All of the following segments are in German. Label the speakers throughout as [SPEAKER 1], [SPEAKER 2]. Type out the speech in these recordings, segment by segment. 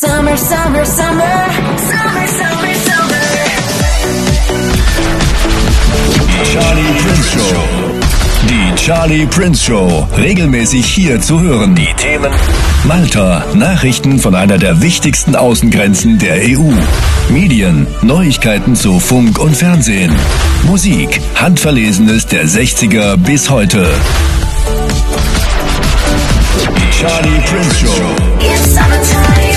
[SPEAKER 1] Summer, summer, summer, summer, summer, summer.
[SPEAKER 2] Charlie Prince Show. Die Charlie Prince Show. Regelmäßig hier zu hören. Die Themen: Malta, Nachrichten von einer der wichtigsten Außengrenzen der EU. Medien, Neuigkeiten zu Funk und Fernsehen. Musik, Handverlesenes der 60er bis heute. Die Charlie Prince Show.
[SPEAKER 1] It's summertime.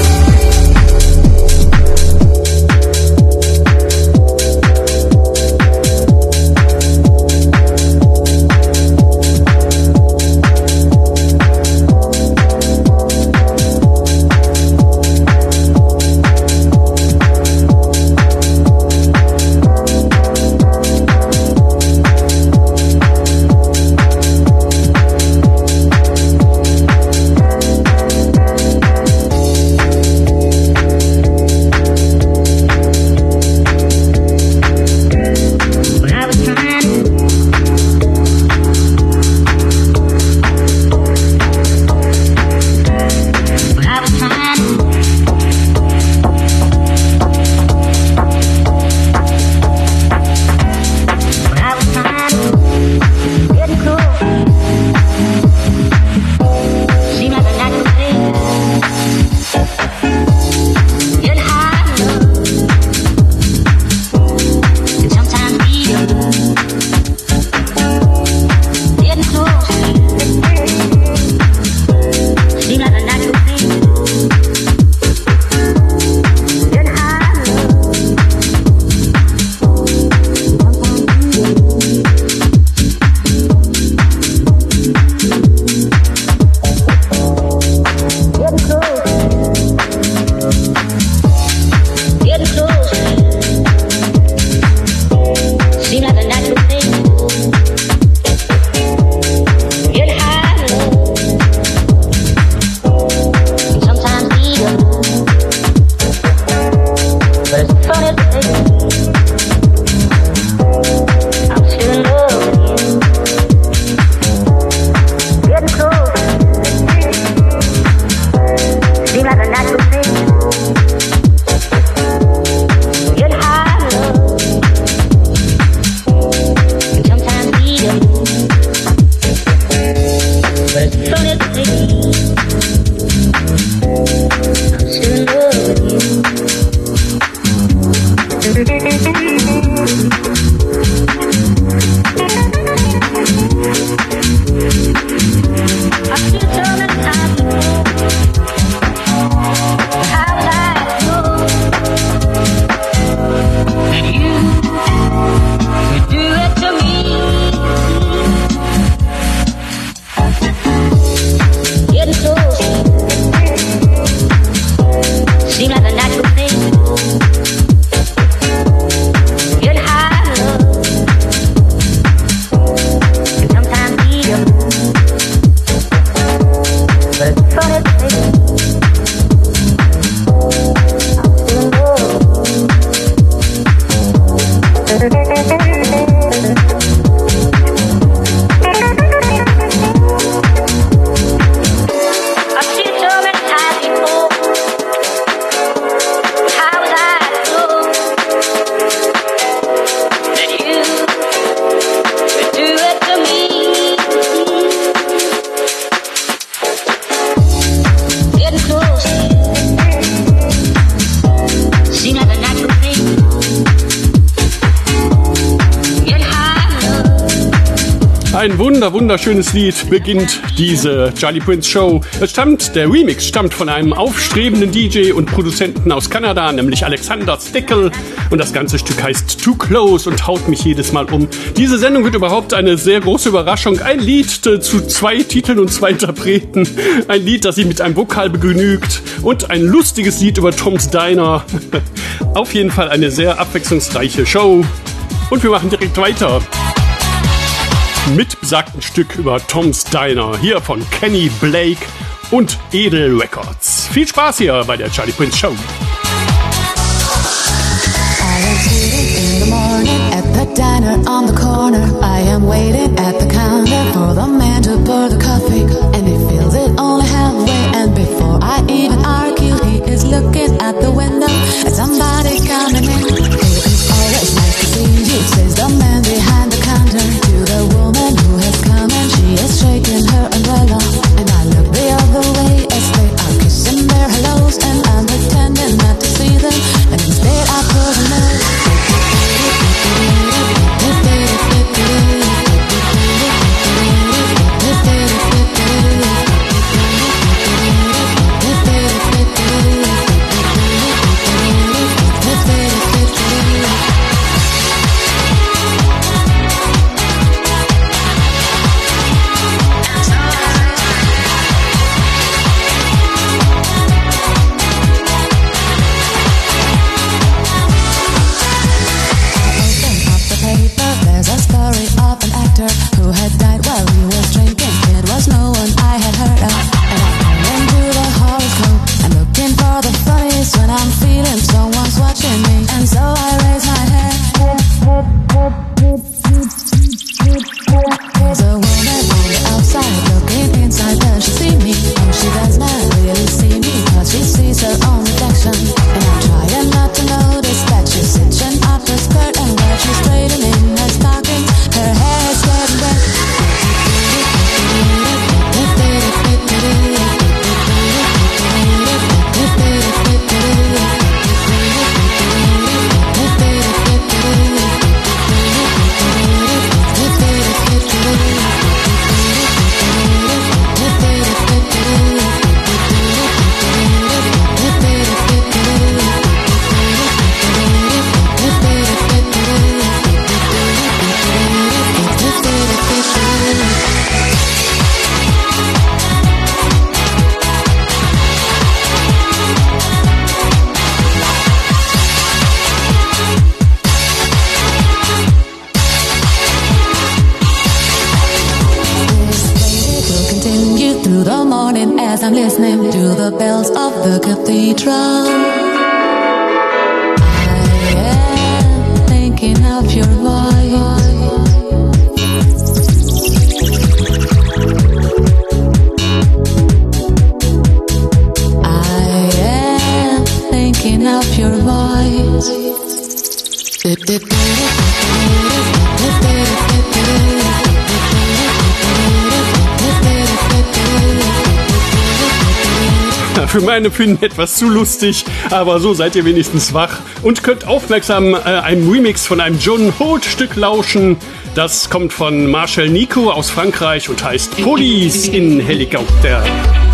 [SPEAKER 3] Ein wunderschönes Lied beginnt diese Charlie Prince Show. Der Remix stammt von einem aufstrebenden DJ und Produzenten aus Kanada, nämlich Alexander Stickel. Und das ganze Stück heißt Too Close und haut mich jedes Mal um. Diese Sendung wird überhaupt eine sehr große Überraschung. Ein Lied zu 2 Titeln und 2 Interpreten. Ein Lied, das sich mit einem Vokal begnügt. Und ein lustiges Lied über Tom's Diner. Auf jeden Fall eine sehr abwechslungsreiche Show. Und wir machen direkt weiter mit besagtem Stück über Tom's Diner, hier von Kenny Blake und Edel Records. Viel Spaß hier bei der Charlie Prince Show.
[SPEAKER 4] Diner on the corner, I am waiting at the counter for the man to pour the coffee, and he fills it only halfway, and before I even argue, he is I'm listening to the bells of the cathedral. I am thinking of your voice. I am thinking of your voice.
[SPEAKER 3] Für meine Empfinden etwas zu lustig, aber so seid ihr wenigstens wach und könnt aufmerksam einem Remix von einem John Holt Stück lauschen. Das kommt von Marshall Nico aus Frankreich und heißt Police in Helikopter.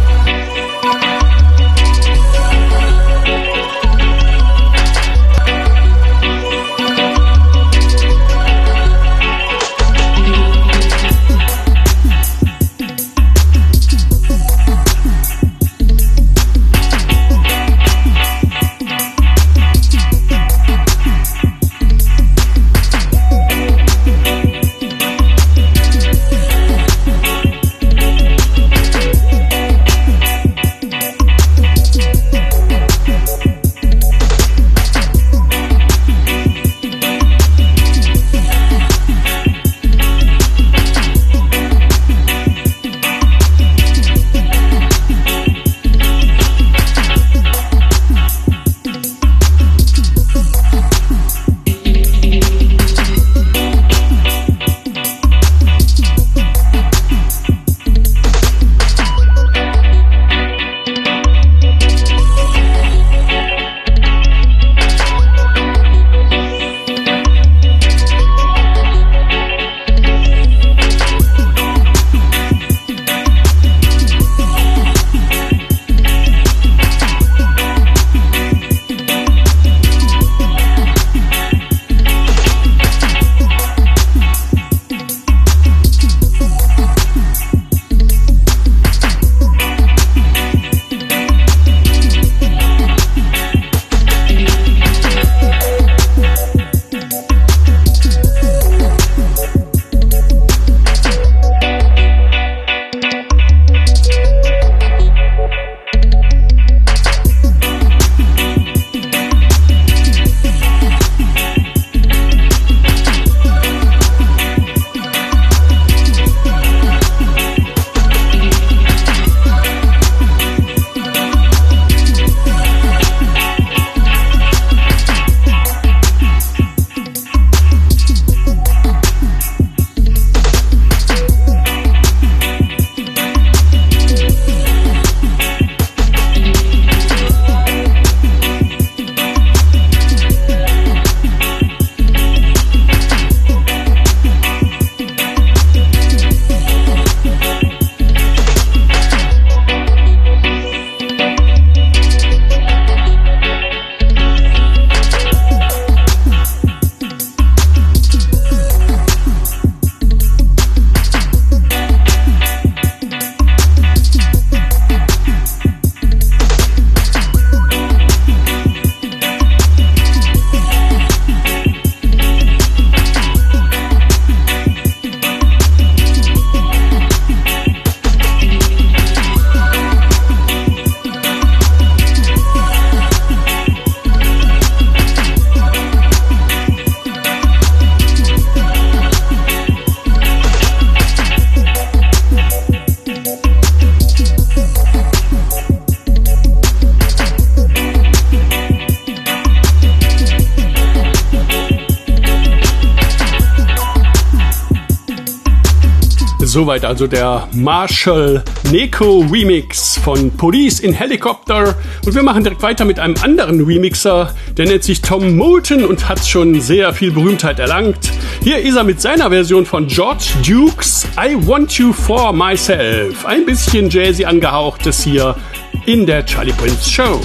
[SPEAKER 3] Soweit also der Marshall Nico Remix von Police in Helicopter. Und wir machen direkt weiter mit einem anderen Remixer, der nennt sich Tom Moulton und hat schon sehr viel Berühmtheit erlangt. Hier ist er mit seiner Version von George Dukes I Want You For Myself. Ein bisschen jazzy angehauchtes hier in der Charlie Prince Show.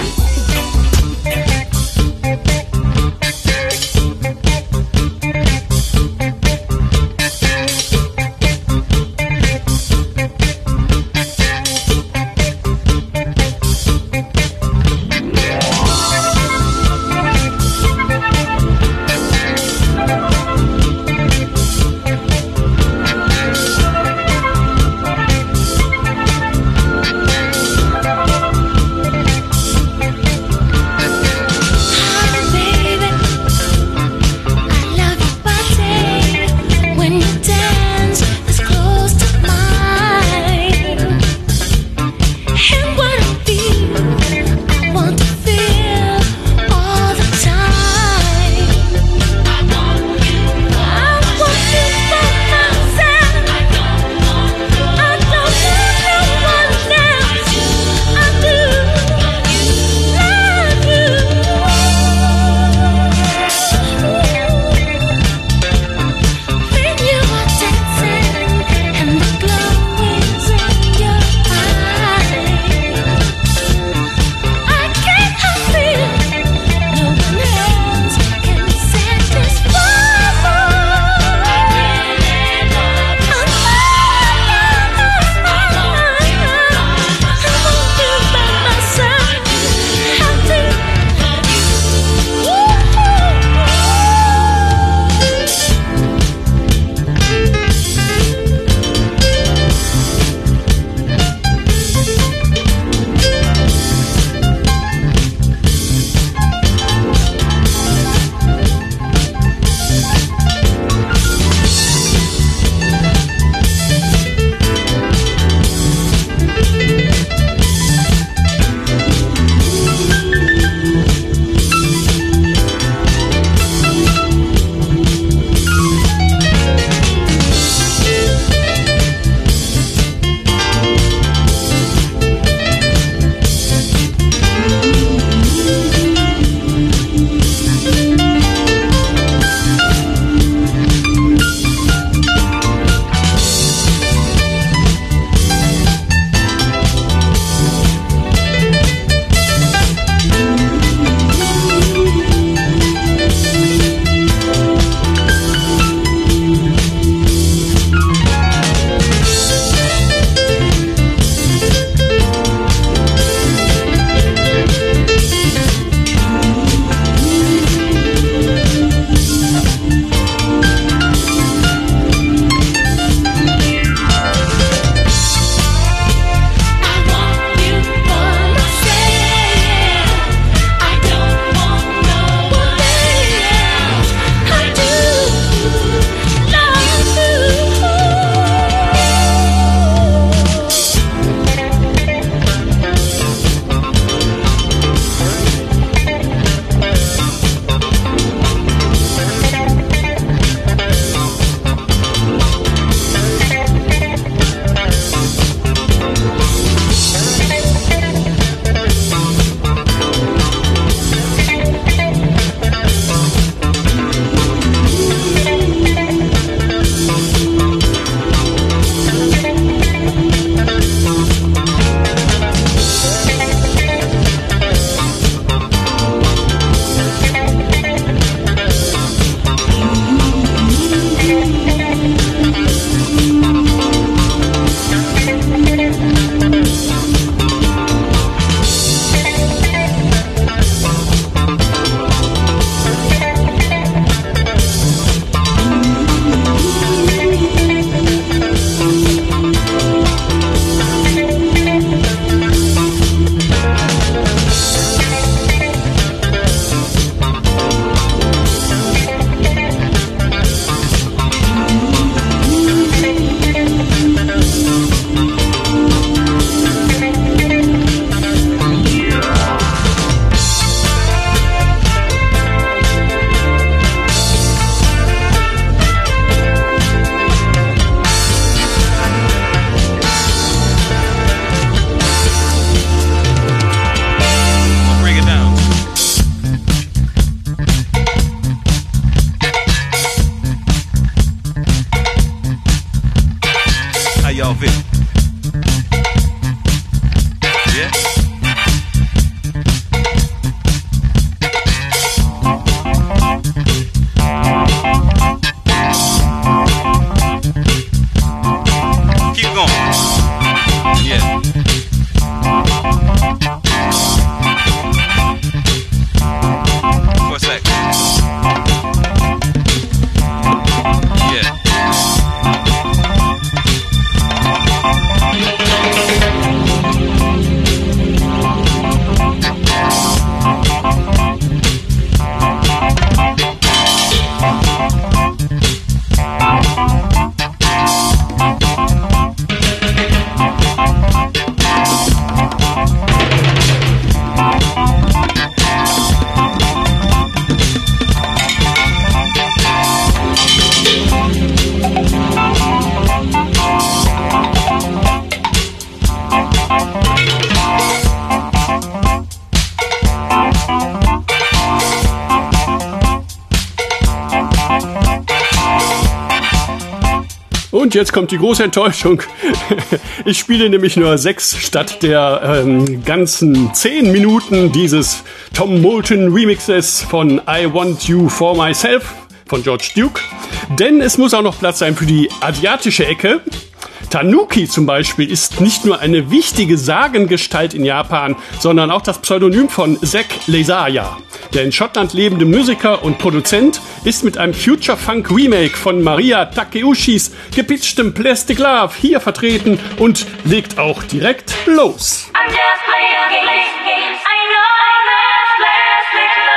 [SPEAKER 3] Und jetzt kommt die große Enttäuschung. Ich spiele nämlich nur 6 statt der ganzen 10 Minuten dieses Tom Moulton Remixes von I Want You For Myself von George Duke. Denn es muss auch noch Platz sein für die asiatische Ecke. Tanuki zum Beispiel ist nicht nur eine wichtige Sagengestalt in Japan, sondern auch das Pseudonym von Zack Lesaya. Der in Schottland lebende Musiker und Produzent ist mit einem Future Funk Remake von Maria Takeuchis gepitchtem Plastic Love hier vertreten und legt auch direkt los.
[SPEAKER 1] I'm just playing games. I know I'm plastic love.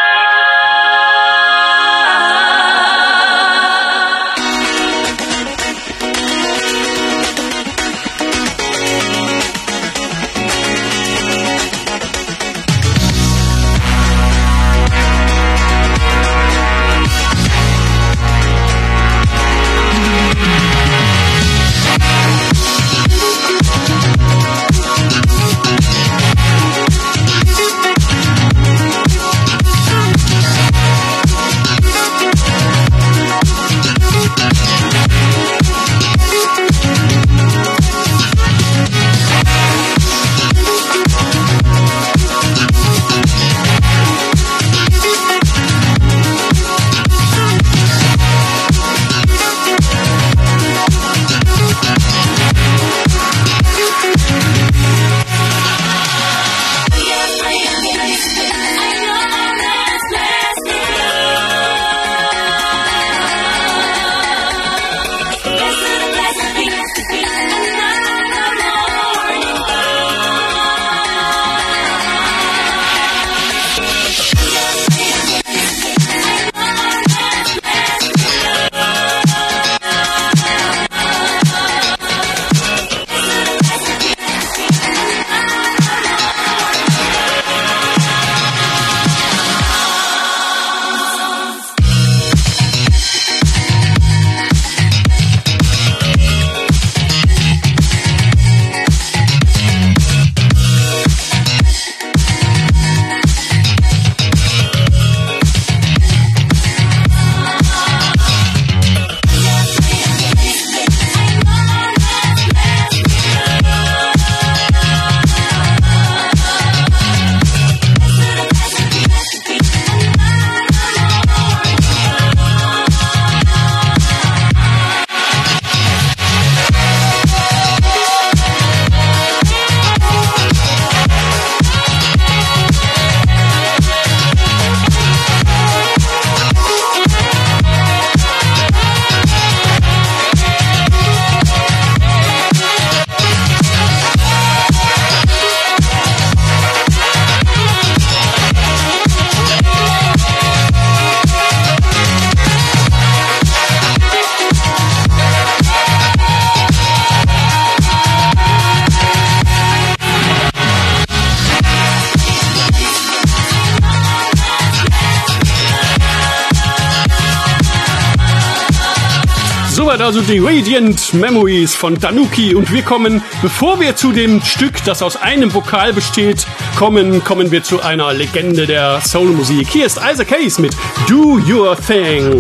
[SPEAKER 3] Soweit also die Radiant Memories von Tanuki und wir kommen, bevor wir zu dem Stück, das aus einem Vokal besteht, kommen wir zu einer Legende der Soul-Musik. Hier ist Isaac Hayes mit Do Your Thing.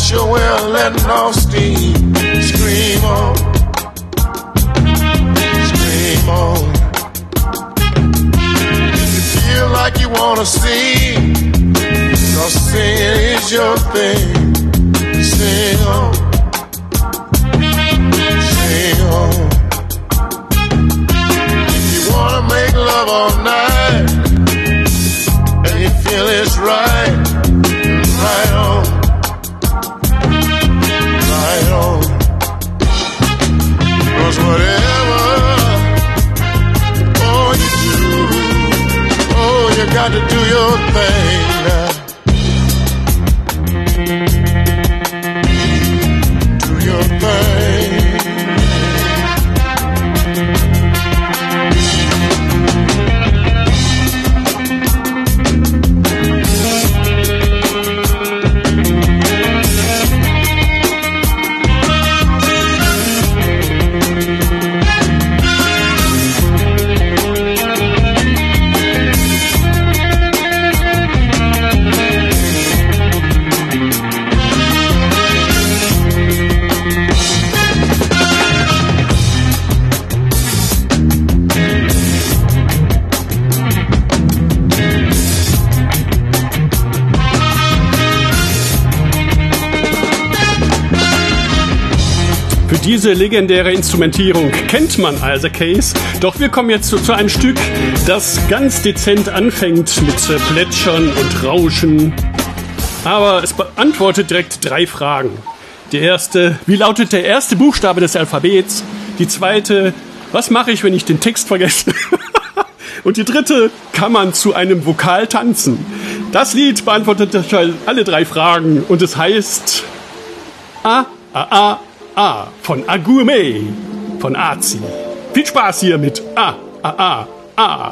[SPEAKER 5] sure we're letting off steam. Scream on, scream on. If you feel like you wanna sing, 'cause singing is your thing. Sing on, sing on. If you wanna make love all night and you feel it's right, right on, right on. 'Cause whatever, oh you do, oh you got to do your thing now. Do your thing.
[SPEAKER 3] Diese legendäre Instrumentierung kennt man Isaac Hayes, doch wir kommen jetzt zu einem Stück, das ganz dezent anfängt mit Plätschern und Rauschen. Aber es beantwortet direkt 3 Fragen. Die erste, wie lautet der erste Buchstabe des Alphabets? Die zweite, was mache ich, wenn ich den Text vergesse? Und die dritte, kann man zu einem Vokal tanzen? Das Lied beantwortet alle 3 Fragen und es heißt A, A, A, A von Agourmet von Azi. Viel Spaß hier mit A, A, A, A.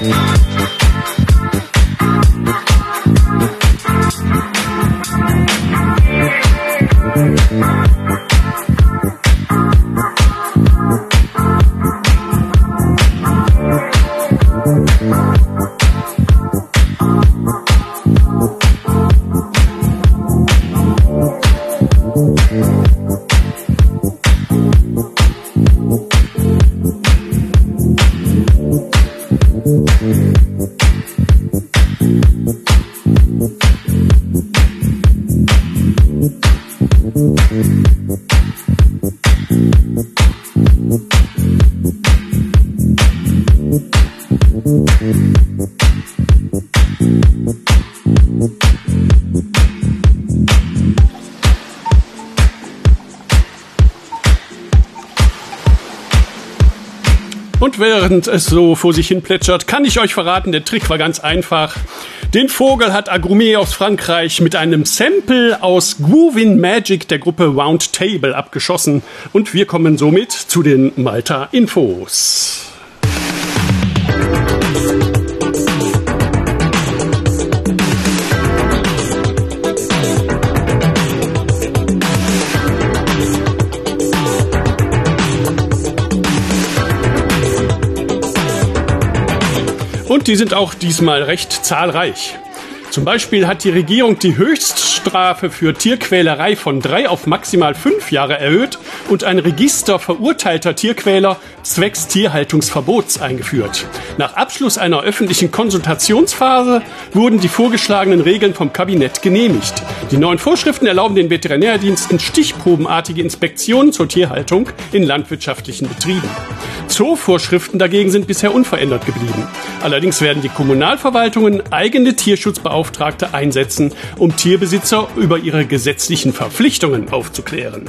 [SPEAKER 3] Und während es so vor sich hin plätschert, kann ich euch verraten, der Trick war ganz einfach. Den Vogel hat Agrumé aus Frankreich mit einem Sample aus Groovin Magic der Gruppe Round Table abgeschossen. Und wir kommen somit zu den Malta-Infos. Und die sind auch diesmal recht zahlreich. Zum Beispiel hat die Regierung die Höchststrafe für Tierquälerei von 3 auf maximal 5 Jahre erhöht und ein Register verurteilter Tierquäler zwecks Tierhaltungsverbots eingeführt. Nach Abschluss einer öffentlichen Konsultationsphase wurden die vorgeschlagenen Regeln vom Kabinett genehmigt. Die neuen Vorschriften erlauben den Veterinärdiensten stichprobenartige Inspektionen zur Tierhaltung in landwirtschaftlichen Betrieben. Zoovorschriften dagegen sind bisher unverändert geblieben. Allerdings werden die Kommunalverwaltungen eigene Tierschutzbeauftragte einsetzen, um Tierbesitzer über ihre gesetzlichen Verpflichtungen aufzuklären.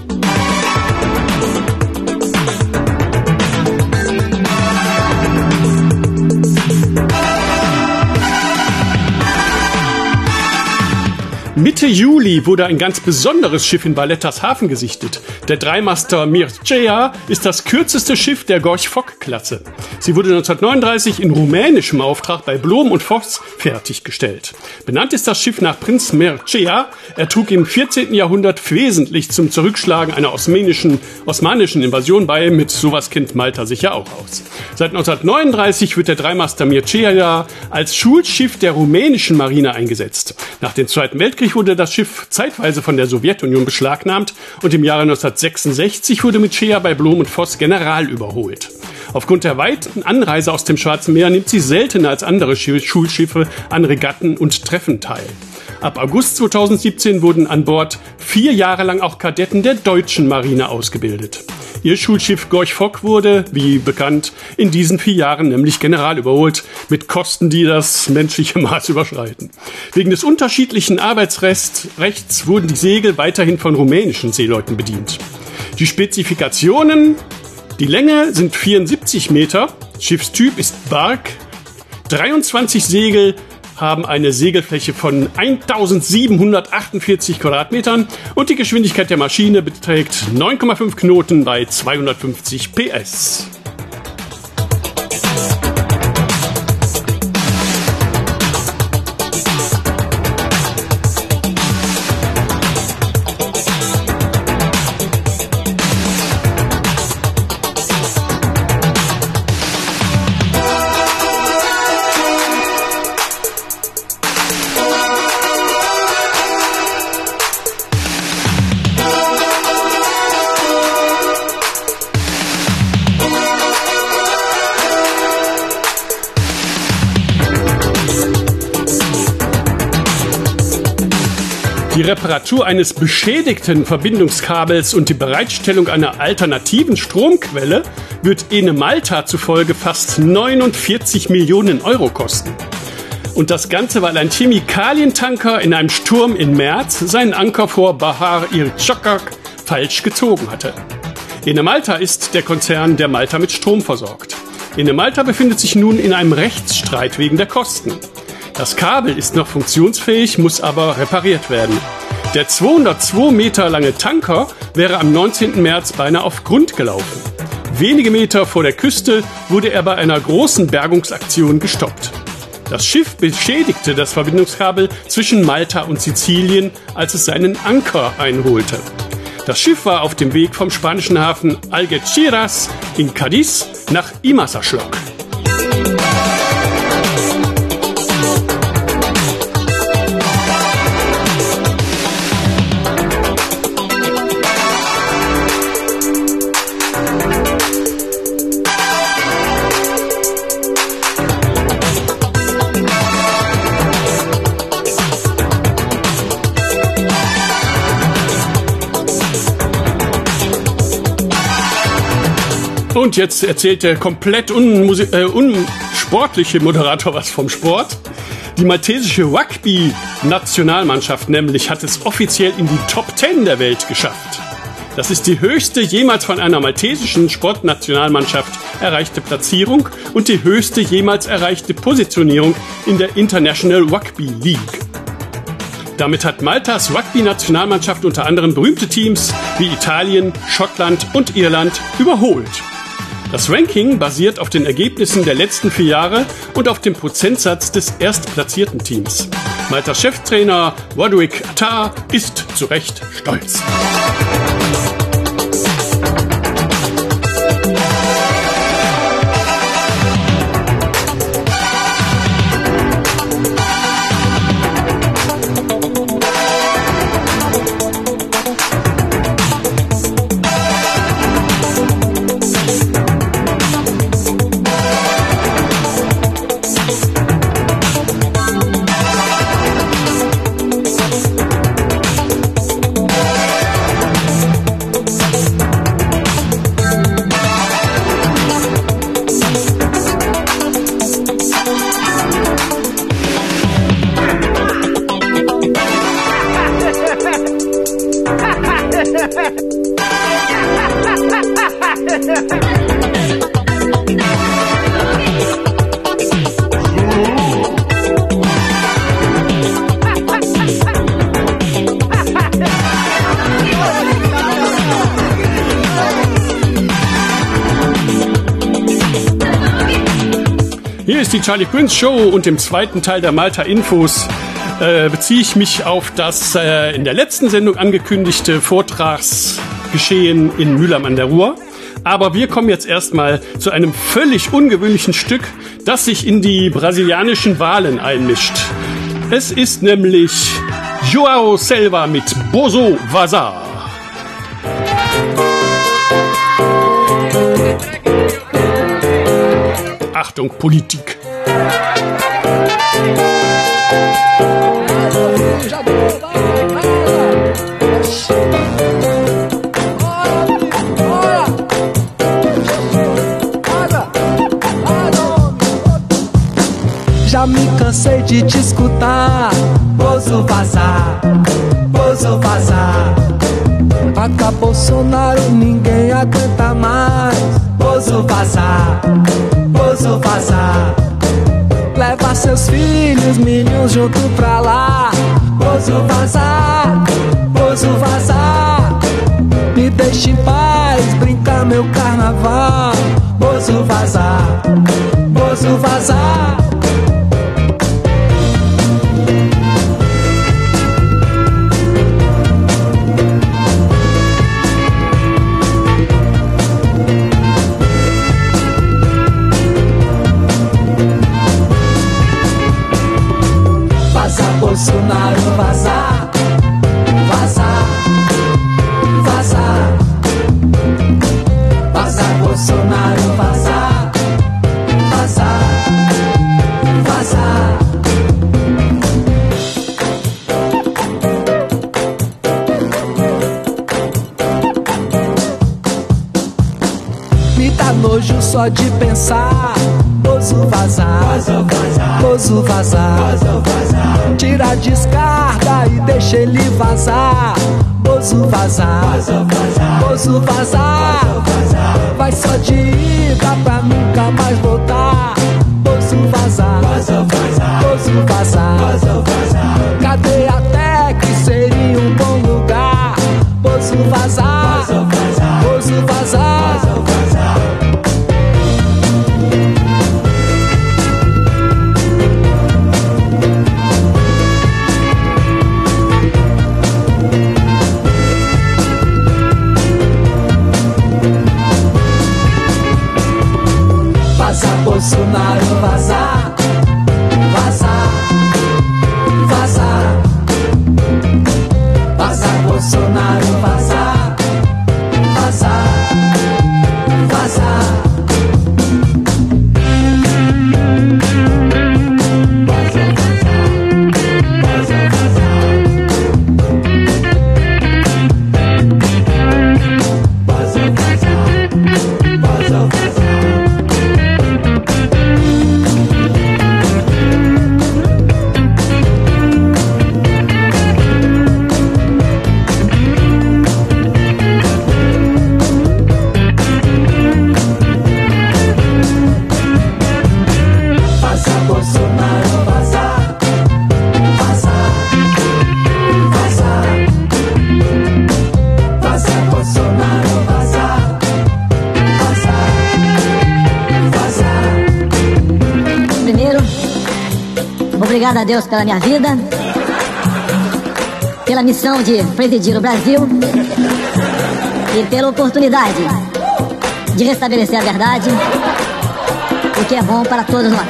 [SPEAKER 3] Mitte Juli wurde ein ganz besonderes Schiff in Vallettas Hafen gesichtet. Der Dreimaster Mircea ist das kürzeste Schiff der Gorch-Fock-Klasse. Sie wurde 1939 in rumänischem Auftrag bei Blom und Voss fertiggestellt. Benannt ist das Schiff nach Prinz Mircea. Er trug im 14. Jahrhundert wesentlich zum Zurückschlagen einer osmanischen Invasion bei. Mit sowas kennt Malta sicher auch aus. Seit 1939 wird der Dreimaster Mircea als Schulschiff der rumänischen Marine eingesetzt. Nach dem Zweiten Weltkrieg wurde das Schiff zeitweise von der Sowjetunion beschlagnahmt und im Jahre 1966 wurde Mircea bei Blom und Voss General überholt. Aufgrund der weiten Anreise aus dem Schwarzen Meer nimmt sie seltener als andere Schulschiffe an Regatten und Treffen teil. Ab August 2017 wurden an Bord 4 Jahre lang auch Kadetten der deutschen Marine ausgebildet. Ihr Schulschiff Gorch-Fock wurde, wie bekannt, in diesen 4 Jahren nämlich General überholt, mit Kosten, die das menschliche Maß überschreiten. Wegen des unterschiedlichen Arbeitsrechts wurden die Segel weiterhin von rumänischen Seeleuten bedient. Die Spezifikationen: die Länge sind 74 Meter, Schiffstyp ist Bark, 23 Segel haben eine Segelfläche von 1748 Quadratmetern und die Geschwindigkeit der Maschine beträgt 9,5 Knoten bei 250 PS. Die Reparatur eines beschädigten Verbindungskabels und die Bereitstellung einer alternativen Stromquelle wird Ene Malta zufolge fast 49 Millionen Euro kosten. Und das Ganze, weil ein Chemikalientanker in einem Sturm im März seinen Anker vor Bahar el-Chakak falsch gezogen hatte. Ene Malta ist der Konzern, der Malta mit Strom versorgt. Ene Malta befindet sich nun in einem Rechtsstreit wegen der Kosten. Das Kabel ist noch funktionsfähig, muss aber repariert werden. Der 202 Meter lange Tanker wäre am 19. März beinahe auf Grund gelaufen. Wenige Meter vor der Küste wurde er bei einer großen Bergungsaktion gestoppt. Das Schiff beschädigte das Verbindungskabel zwischen Malta und Sizilien, als es seinen Anker einholte. Das Schiff war auf dem Weg vom spanischen Hafen Algeciras in Cádiz nach Imasaschlok. Und jetzt erzählt der komplett unsportliche Moderator was vom Sport. Die maltesische Rugby-Nationalmannschaft nämlich hat es offiziell in die Top 10 der Welt geschafft. Das ist die höchste jemals von einer maltesischen Sportnationalmannschaft erreichte Platzierung und die höchste jemals erreichte Positionierung in der International Rugby League. Damit hat Maltas Rugby-Nationalmannschaft unter anderem berühmte Teams wie Italien, Schottland und Irland überholt. Das Ranking basiert auf den Ergebnissen der letzten 4 Jahre und auf dem Prozentsatz des erstplatzierten Teams. Maltas Cheftrainer Roderick Attar ist zu Recht stolz. Hier ist die Charlie Prince Show und im zweiten Teil der Malta Infos beziehe ich mich auf das in der letzten Sendung angekündigte Vortragsgeschehen in Mülheim an der Ruhr. Aber wir kommen jetzt erstmal zu einem völlig ungewöhnlichen Stück, das sich in die brasilianischen Wahlen einmischt. Es ist nämlich João Selva mit Bozo Vazar. Achtung, Politik.
[SPEAKER 6] Já me cansei de te escutar. Bozo vazar, Bozo vazar. Acabou Bolsonaro, ninguém aguenta mais. Bozo vazar, Bozo vazar. Leva seus filhos, meninos junto pra lá. Bozo vazar, Bozo vazar. Me deixe em paz, brincar meu carnaval. Bozo vazar, Bozo vazar. Bolsonaro vazar, vazar, vazar, vazar, Bolsonaro vazar, vazar, vazar. Me dá nojo só de pensar. Bozo vazar, Bozo vazar, tira a descarga e deixa ele vazar. Bozo vazar, Bozo vazar, vai só de ida pra nunca mais voltar. Bozo vazar, Bozo vazar, cadê até que seria um bom lugar? Bozo vazar, Bozo vazar.
[SPEAKER 7] obrigado a Deus pela minha vida, pela missão de presidir o Brasil e pela oportunidade de restabelecer a verdade, o que é bom para todos nós.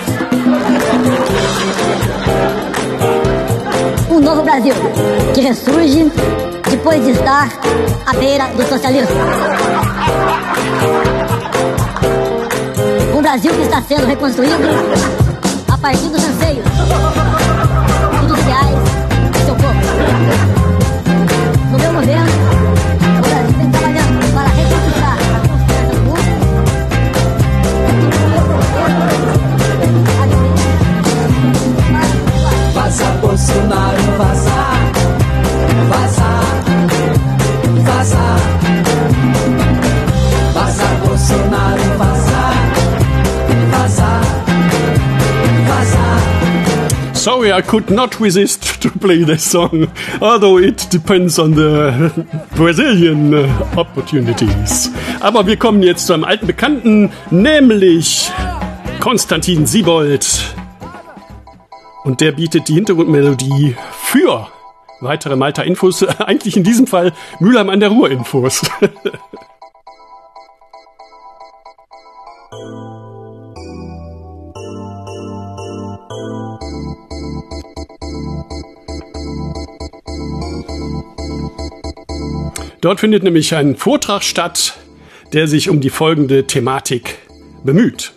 [SPEAKER 7] Um novo Brasil que ressurge depois de estar à beira do socialismo. Um Brasil que está sendo reconstruído a partir dos anseios e dos ideais do seu povo. No meu governo, o Brasil vem trabalhando para reconquistar a confiança do mundo.
[SPEAKER 6] Vaza, Bolsonaro, vazar, vazar, vazar, vaza, Bolsonaro, vazar, vazar, vazar.
[SPEAKER 3] Sorry, I could not resist to play this song, although it depends on the Brazilian opportunities. Aber wir kommen jetzt zu einem alten Bekannten, nämlich Konstantin Siebold. Und der bietet die Hintergrundmelodie für weitere Malta-Infos, eigentlich in diesem Fall Mülheim an der Ruhr-Infos. Dort findet nämlich ein Vortrag statt, der sich um die folgende Thematik bemüht.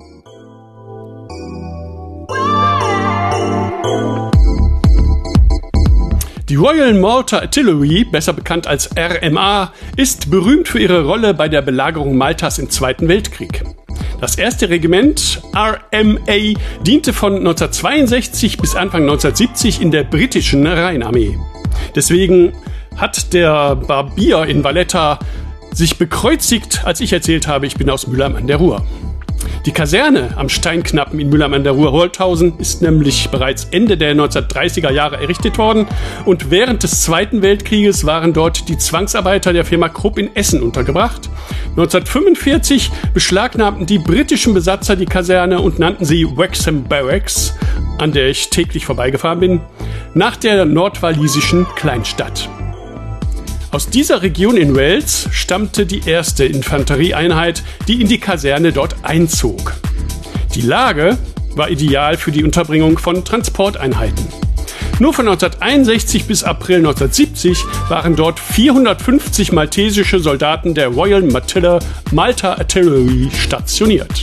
[SPEAKER 3] Die Royal Malta Artillery, besser bekannt als RMA, ist berühmt für ihre Rolle bei der Belagerung Maltas im Zweiten Weltkrieg. Das erste Regiment, RMA, diente von 1962 bis Anfang 1970 in der britischen Rheinarmee. Deswegen hat der Barbier in Valletta sich bekreuzigt, als ich erzählt habe, ich bin aus Mülheim an der Ruhr. Die Kaserne am Steinknappen in Mülheim an der Ruhr-Holthausen ist nämlich bereits Ende der 1930er Jahre errichtet worden und während des Zweiten Weltkrieges waren dort die Zwangsarbeiter der Firma Krupp in Essen untergebracht. 1945 beschlagnahmten die britischen Besatzer die Kaserne und nannten sie Wrexham Barracks, an der ich täglich vorbeigefahren bin, nach der nordwalisischen Kleinstadt. Aus dieser Region in Wales stammte die erste Infanterieeinheit, die in die Kaserne dort einzog. Die Lage war ideal für die Unterbringung von Transporteinheiten. Nur von 1961 bis April 1970 waren dort 450 maltesische Soldaten der Royal Malta Artillery stationiert.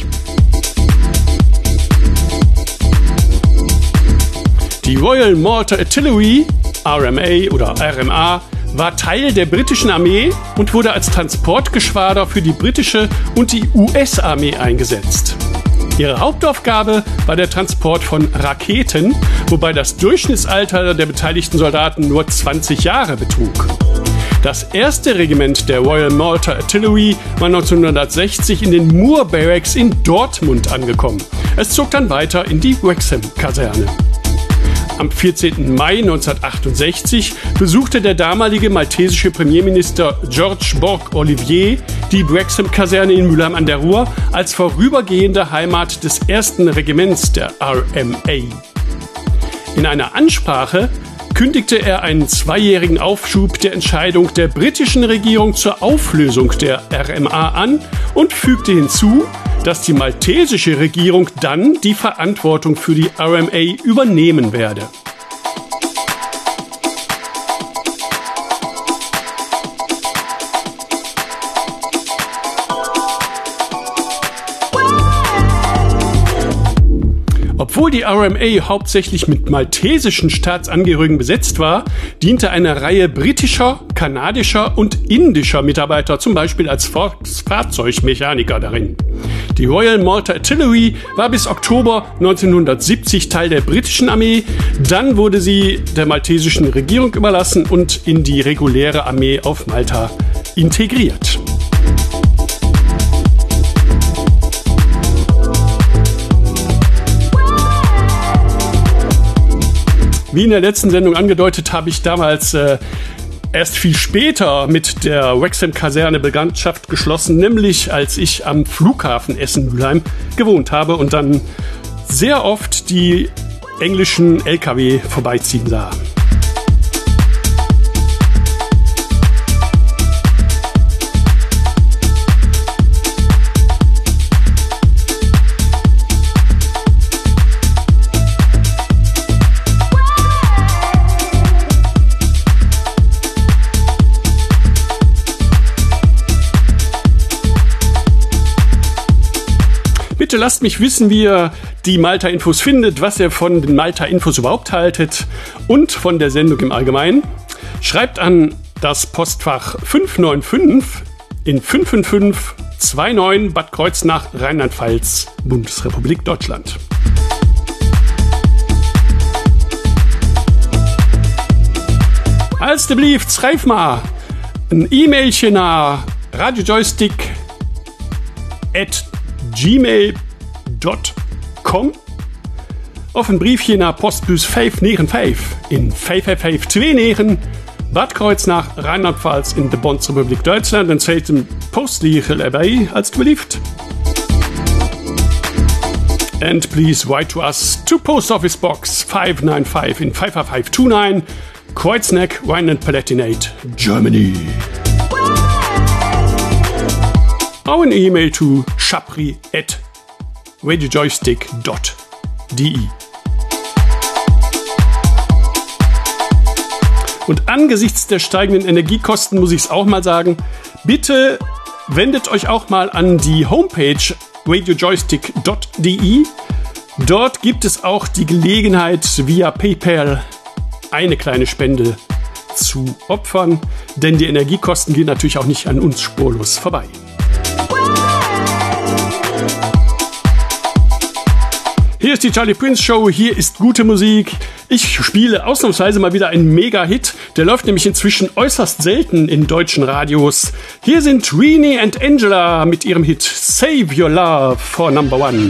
[SPEAKER 3] Die Royal Malta Artillery, RMA oder RMA, war Teil der britischen Armee und wurde als Transportgeschwader für die britische und die US-Armee eingesetzt. Ihre Hauptaufgabe war der Transport von Raketen, wobei das Durchschnittsalter der beteiligten Soldaten nur 20 Jahre betrug. Das erste Regiment der Royal Malta Artillery war 1960 in den Moor Barracks in Dortmund angekommen. Es zog dann weiter in die Wrexham-Kaserne. Am 14. Mai 1968 besuchte der damalige maltesische Premierminister George Bourke-Olivier die Wrexham-Kaserne in Mülheim an der Ruhr als vorübergehende Heimat des ersten Regiments der RMA. In einer Ansprache kündigte er einen 2-jährigen Aufschub der Entscheidung der britischen Regierung zur Auflösung der RMA an und fügte hinzu, dass die maltesische Regierung dann die Verantwortung für die RMA übernehmen werde. Obwohl die RMA hauptsächlich mit maltesischen Staatsangehörigen besetzt war, diente eine Reihe britischer, kanadischer und indischer Mitarbeiter zum Beispiel als Fahrzeugmechaniker darin. Die Royal Malta Artillery war bis Oktober 1970 Teil der britischen Armee, dann wurde sie der maltesischen Regierung überlassen und in die reguläre Armee auf Malta integriert. Wie in der letzten Sendung angedeutet, habe ich damals erst viel später mit der Wrexham-Kaserne Bekanntschaft geschlossen, nämlich als ich am Flughafen Essen-Mülheim gewohnt habe und dann sehr oft die englischen LKW vorbeiziehen sah. Bitte lasst mich wissen, wie ihr die Malta-Infos findet, was ihr von den Malta-Infos überhaupt haltet und von der Sendung im Allgemeinen. Schreibt an das Postfach 595 in 55529 Bad Kreuznach, Rheinland-Pfalz, Bundesrepublik Deutschland. Als det blieft, schrijf maar een e-mailtje naar radiojoystick@gmail.com of een briefje naar postbus 595 in 55529 Bad Kreuznach, Rheinland-Pfalz in de Bundesrepublik Duitsland en zet een postlegel erbij als het belieft. And please write to us to Post Office Box 595 in 55529 Kreuznach, Rhineland-Palatinate, Germany. Or an email to shapri@radiojoystick.de. Und angesichts der steigenden Energiekosten muss ich es auch mal sagen, bitte wendet euch auch mal an die Homepage radiojoystick.de. Dort gibt es auch die Gelegenheit, via PayPal eine kleine Spende zu opfern, denn die Energiekosten gehen natürlich auch nicht an uns spurlos vorbei. Hier ist die Charlie Prince Show, hier ist gute Musik. Ich spiele ausnahmsweise mal wieder einen Mega-Hit, der läuft nämlich inzwischen äußerst selten in deutschen Radios. Hier sind Rini and Angela mit ihrem Hit Save Your Love for Number One.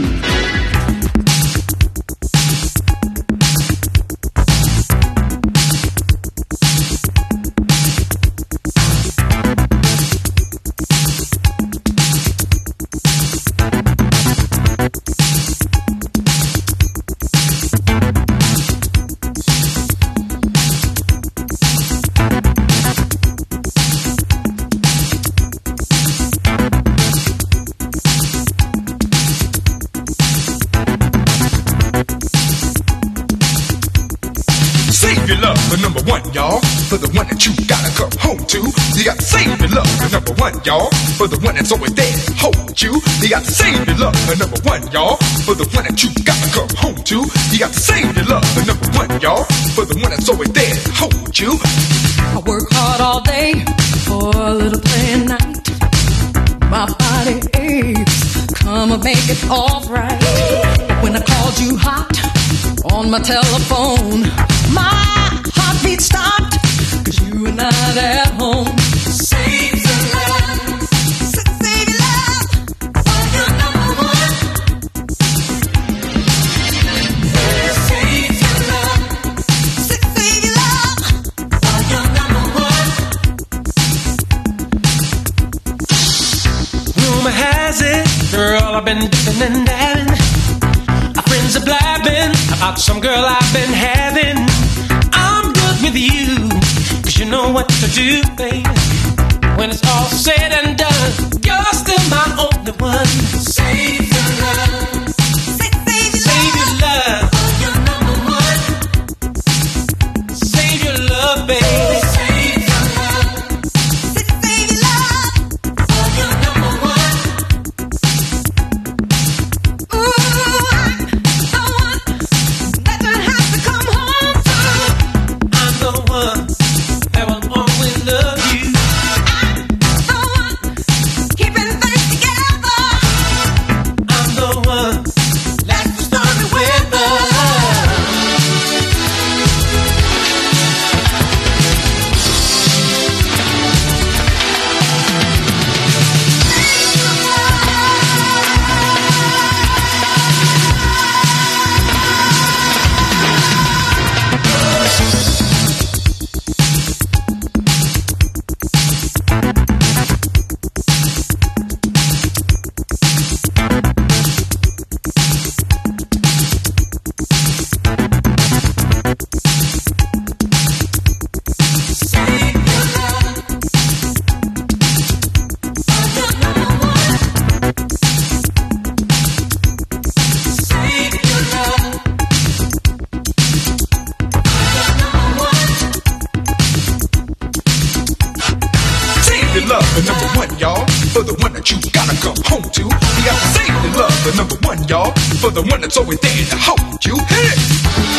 [SPEAKER 8] For the one that you gotta come home to. You gotta save your love for number one, y'all. For the one that's always there to hold you. You gotta save your love for number one, y'all. For the one that you gotta come home to. You gotta save your love for number one, y'all. For the one that's always there to hold you.
[SPEAKER 6] I work hard all day for a little play at night. My body aches, come and make it all right. When I called you hot on my telephone, my heartbeat stopped. 'Cause you were not at home. Save your love. Save your love. For your number one. Save your love. Save your love. For your number one.
[SPEAKER 9] Rumor has it, girl, I've been dipping and dabbing. My friends are blabbing about some girl I've been having. I'm good with you. You know what to do, baby. When it's all said and done, you're still my only one. Save your love. Save your love. For your number one. Save your love, baby. Save your love. Save your love. For your number one. Ooh, I'm the one that you have to come home to. I'm the one.
[SPEAKER 6] Keeping things together.
[SPEAKER 9] I'm the one.
[SPEAKER 8] that you gotta come home to. You got to save your love, the number one, y'all, for the one that's always there to hold you. Hit it!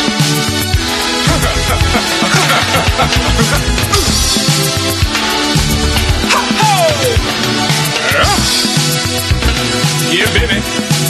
[SPEAKER 8] Yeah, baby.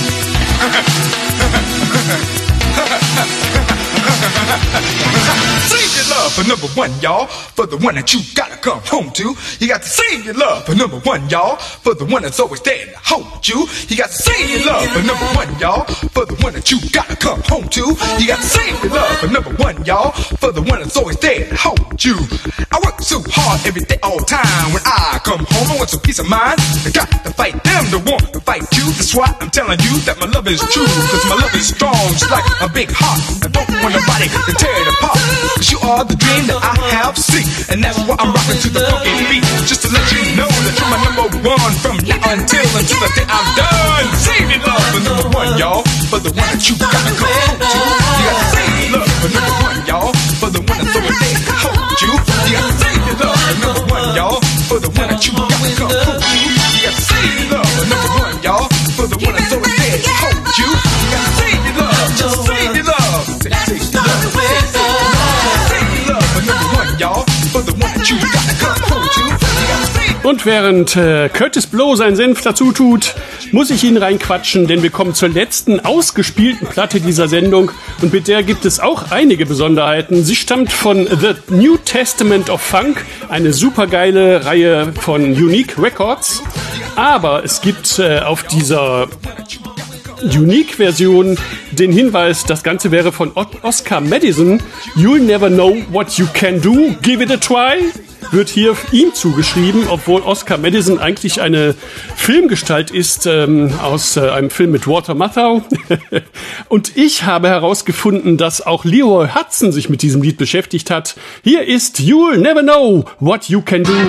[SPEAKER 8] Save your love for number one, y'all, for the one that you gotta come home to. You got to save your love for number one, y'all, for the one that's always there to hold you. You got to save your love for number one, y'all, for the one that you gotta come home to. You got to save your love for number one, y'all, for the one that's always there to hold you. I work so hard every day, all time. When I come home, I want some peace of mind. I got to fight them that want to fight you. That's why I'm telling you that my love is true. Cause my love is strong, just like a big heart. I don't want nobody to tear it apart. Cause you are the dream that I have seen. And that's why I'm rocking to the funky beat. Just to let you know that you're my number one. From now until the day I'm done. Save your love for number one, y'all, for the one that you gotta come home to. You gotta save your love for number one, y'all, for the one that's always there to hold you. You gotta save your love for number one, y'all, for the one that you gotta come home to. You gotta save your love for number one, y'all, for the one that's always there to hold you. You gotta save your love, just save your love. Save your love, save your love for number one, y'all, for the one that you gotta come home to.
[SPEAKER 3] Und während Curtis Blow seinen Senf dazu tut, muss ich ihn reinquatschen, denn wir kommen zur letzten ausgespielten Platte dieser Sendung und mit der gibt es auch einige Besonderheiten. Sie stammt von The New Testament of Funk, eine supergeile Reihe von Unique Records, aber es gibt auf dieser Unique-Version den Hinweis, das Ganze wäre von Oscar Madison. You'll never know what you can do, give it a try. Wird hier ihm zugeschrieben, obwohl Oscar Madison eigentlich eine Filmgestalt ist aus einem Film mit Walter Matthau. Und ich habe herausgefunden, dass auch Leroy Hudson sich mit diesem Lied beschäftigt hat. Hier ist You'll Never Know What You Can Do.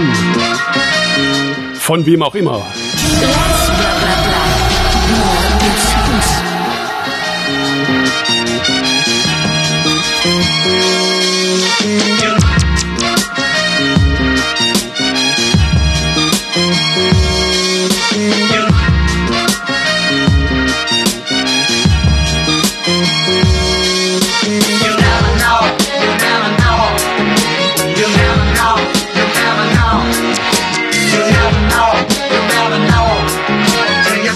[SPEAKER 3] Von wem auch immer.
[SPEAKER 10] You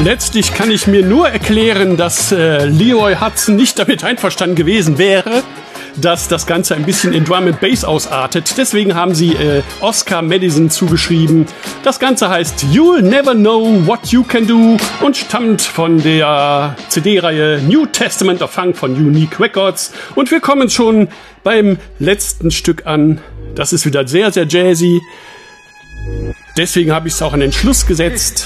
[SPEAKER 3] Letztlich kann ich mir nur erklären, dass Leroy Hudson nicht damit einverstanden gewesen wäre, dass das Ganze ein bisschen in Drum and Bass ausartet. Deswegen haben sie Oscar Madison zugeschrieben. Das Ganze heißt You'll Never Know What You Can Do und stammt von der CD-Reihe New Testament of Funk von Unique Records. Und wir kommen schon beim letzten Stück an. Das ist wieder sehr, sehr jazzy. Deswegen habe ich es auch an den Schluss gesetzt.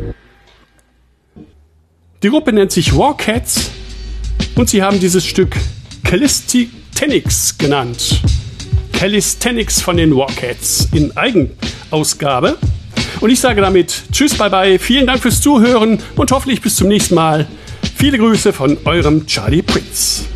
[SPEAKER 3] Die Gruppe nennt sich War Cats und sie haben dieses Stück Calisthenics genannt. Calisthenics von den War Cats in Eigenausgabe. Und ich sage damit Tschüss, bye bye, vielen Dank fürs Zuhören und hoffentlich bis zum nächsten Mal. Viele Grüße von eurem Charlie Prince.